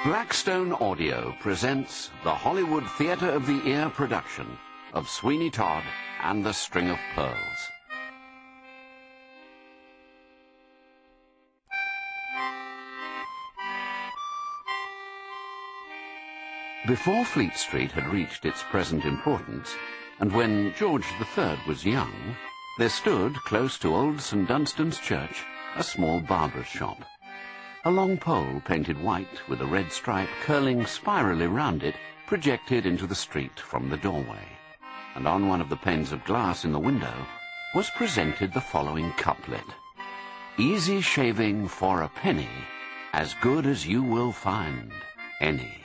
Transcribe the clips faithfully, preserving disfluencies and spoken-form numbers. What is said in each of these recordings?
Blackstone Audio presents the Hollywood Theatre of the Ear production of Sweeney Todd and the String of Pearls. Before Fleet Street had reached its present importance, and when George the Third was young, there stood, close to old St Dunstan's Church, a small barber's shop. A long pole painted white with a red stripe curling spirally round it projected into the street from the doorway, and on one of the panes of glass in the window was presented the following couplet: "Easy shaving for a penny, as good as you will find any."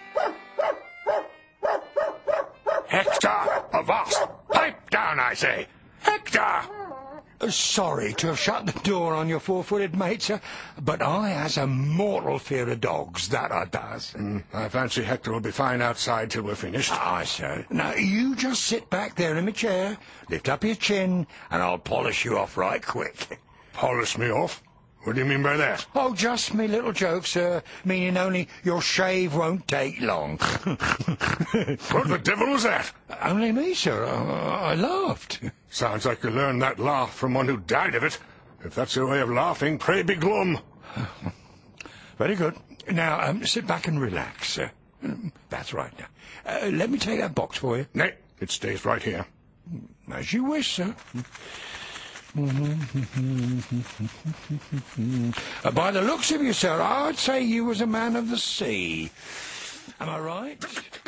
Hector, avast! Pipe down, I say! Hector! Uh, sorry to have shut the door on your four-footed mate, sir, but I has a mortal fear of dogs, that I does. Mm, I fancy Hector will be fine outside till we're finished. Aye, sir. Now, you just sit back there in my chair, lift up your chin, and I'll polish you off right quick. Polish me off? What do you mean by that? Oh, just me little joke, sir, meaning only your shave won't take long. What the devil was that? Only me, sir. I, I laughed. Sounds like you learned that laugh from one who died of it. If that's your way of laughing, pray be glum. Very good. Now, um, sit back and relax, sir. That's right. Now, uh, let me take that box for you. Nay, it stays right here. As you wish, sir. uh, by the looks of you, sir, I'd say you was a man of the sea. Am I right?